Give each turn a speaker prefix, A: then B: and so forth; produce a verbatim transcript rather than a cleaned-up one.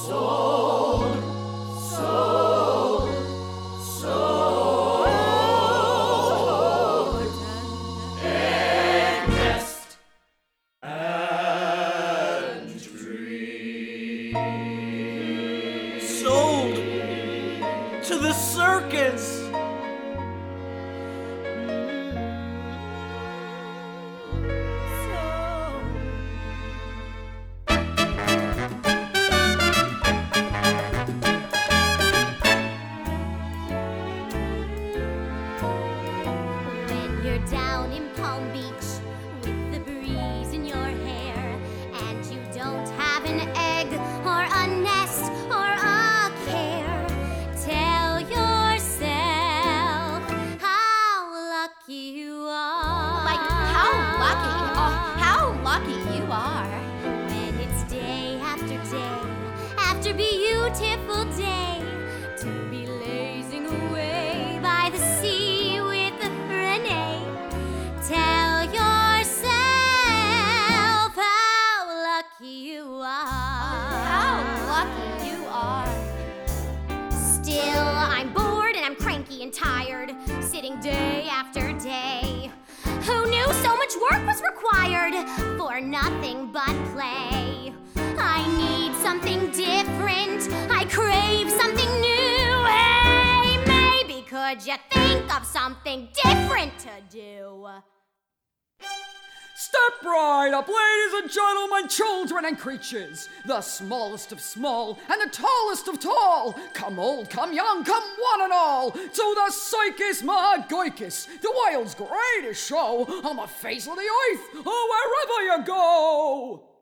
A: Sold, sold, sold. Egg nest and tree.
B: Sold to the circus.
C: You're down in Palm Beach with the breeze in your hair, and you don't have an egg or a nest or a care. Tell yourself how lucky you are.
D: Like, how lucky, oh, how lucky you are.
C: When it's day after day after beautiful day to be lazing away by the sea with Renee. Tell yourself how lucky you are.
D: How lucky you are.
C: Still, I'm bored and I'm cranky and tired, sitting day after day. Who knew so much work was required for nothing but play? I need something different. I crave something new. Hey, maybe could you think of something different to do?
E: Step right up, ladies and gentlemen, children and creatures, the smallest of small and the tallest of tall. Come old, come young, come one and all, to the Circus Magoikis, the world's greatest show on the face of the earth, or wherever you go.